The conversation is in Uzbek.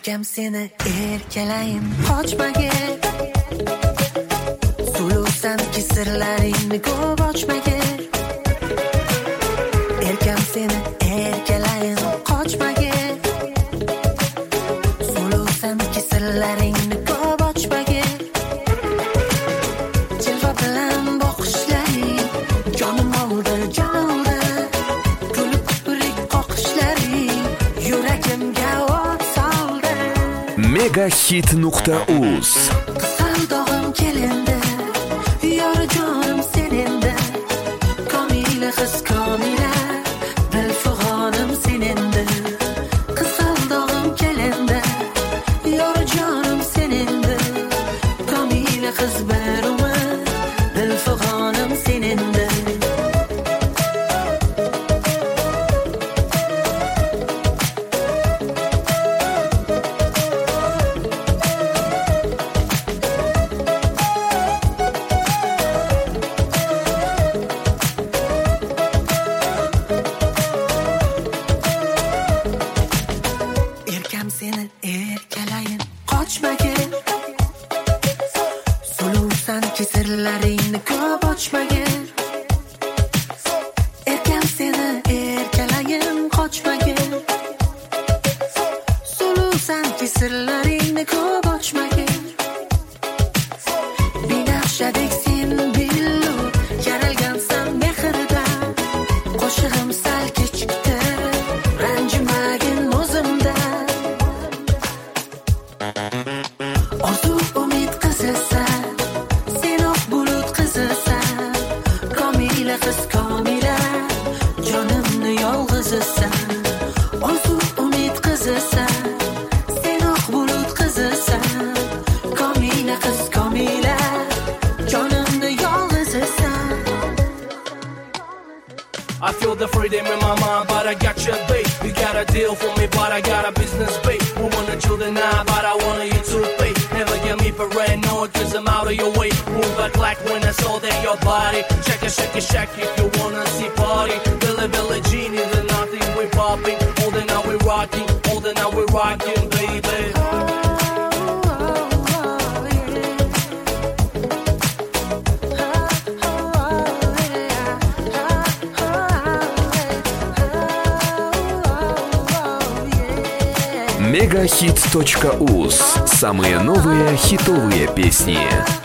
Erkam seni erkalayin qochmagin, sulusanki sirlaringni ko'p ochmagin. Erkam seni erkalayin qochmagin, sulusanki sirlaringni ko'p ochmagin. Jilva bilan boqishlaring jonim oldi, jon oldi. Kulib kipriq qoqishlaring yuragimga o't soldi. Megahit.uz Qisal dog'im kelindi, yor jonim senindi. Komila his komila, dilfig'onim senindi. Qisal dog'im kelindi, yor jonim senindi. Komila his baruma, dilfig'onim senindi. Erkam seni erkalayin qochmagin, sulusanki sirlaringni ko'p ochmagin. Erkam seni erkalayin qochmagin, sulusanki sirlaringni ko'p ochmagin. Binafshadek sen billur, yaralgansan mehrdan. Qo'shig'im sal kechikdi, ranjimagin o'zimdan. Orzu umid qizisan, sen oq bulut qizisan. Komila his komila, jonimni yolg'izisan. Orzu umid qizisan, sen oq bulut qizisan. Komila his komila, jonimni yolg'izisan. I feel the freedom in my mind, but I got your bait. You got a deal for me, but I got a business bait. We wanna chill the night, but I wanna you to pay. Never get me paranoid, cause I'm out of your way. Move back like when I saw that your body. Shake it, if you wanna see party. Billy Jean is nothing, we popping. All the now we rocking, all the now we rocking, baby. Megahit.uz. Самые новые хитовые песни.